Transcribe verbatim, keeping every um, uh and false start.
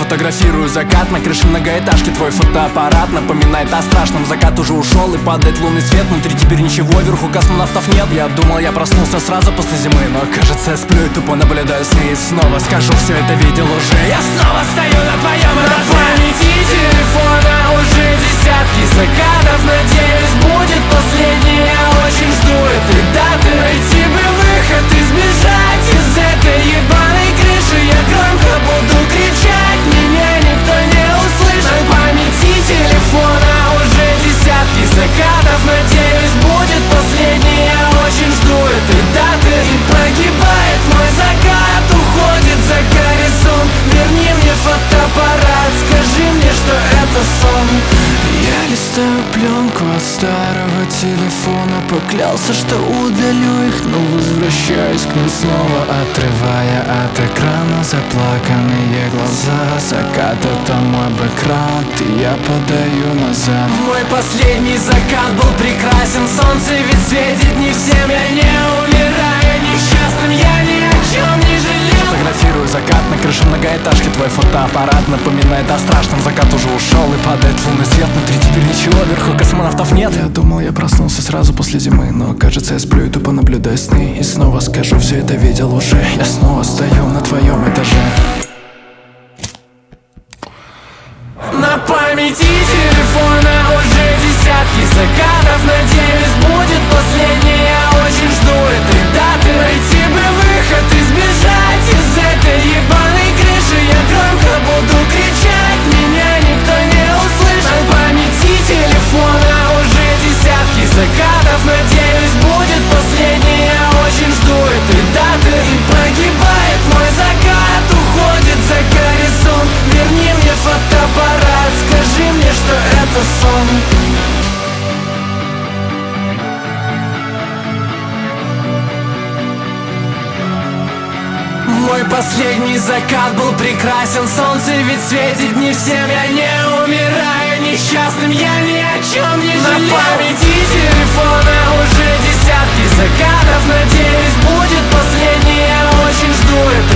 Фотографирую закат на крыше многоэтажки. Твой фотоаппарат напоминает о страшном. Закат уже ушел и падает лунный свет. Внутри теперь ничего, вверху космонавтов нет. Я думал, я проснулся сразу после зимы, но кажется, я сплю и тупо наблюдаю сны. И снова скажу, все это видел уже. Я снова стою на твоем этаже. На памяти телефона уже десятки закатов. Надеюсь, будет последний. Я очень жду этой даты. Найти бы выход и сбежать из этой ебаной крыши. Я громко буду кричать, меня никто не услышит. На памяти телефона уже десятки закатов. Надеюсь, будет последний. Я очень жду этой даты. И погибает мой закат, уходит за горизонт. Верни мне фотоаппарат, скажи мне, что это сон. Я листаю пленку от старого телефона. Поклялся, что удалю их, но возвращаюсь к ним снова, отрывая от экрана заплаканные глаза. Закат — это мой бэкграунд, и я подаю назад. Мой последний закат был прекрасен. Солнце ведь светит не всем. Я не умираю несчастным, я ни о чем не жалею. Фотографирую закат на крыше многоэтажки. Твой фотоаппарат напоминает о страшном. Закат уже ушел и падает лунный свет. Внутри теперь ничего, вверху космонавтов нет. Я думал, я проснулся сразу после зимы, но кажется, я сплю и тупо наблюдаю сны. И снова скажу, все это видел уже. Я снова стою на твоем этаже. На памяти телефона уже десятки закатов. Надеюсь, будет последний. Я очень жду этой даты. Найти бы выход и сбежать из этой ебаной крыши. Я громко буду кричать, меня никто не услышит. На памяти телефона уже десятки закатов. Надеюсь, будет последний. Я очень жду этой даты. И погибает мой закат, уходит за горизонт. Верни мне фотоаппарат, скажи мне, что это сон. Мой последний закат был прекрасен. Солнце ведь светит не всем. Я не умираю несчастным, я ни о чем не жалею. На памяти телефона уже десятки закатов. Надеюсь, будет последний. Я очень жду это.